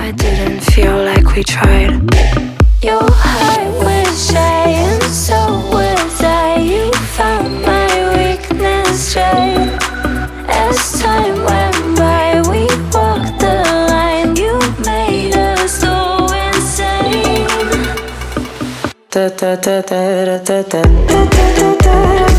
I didn't feel like we tried. Your heart was shy and so was I. You found my weakness right. As time went by, we walked the line. You made us so insane. Da da da da da da da da da da.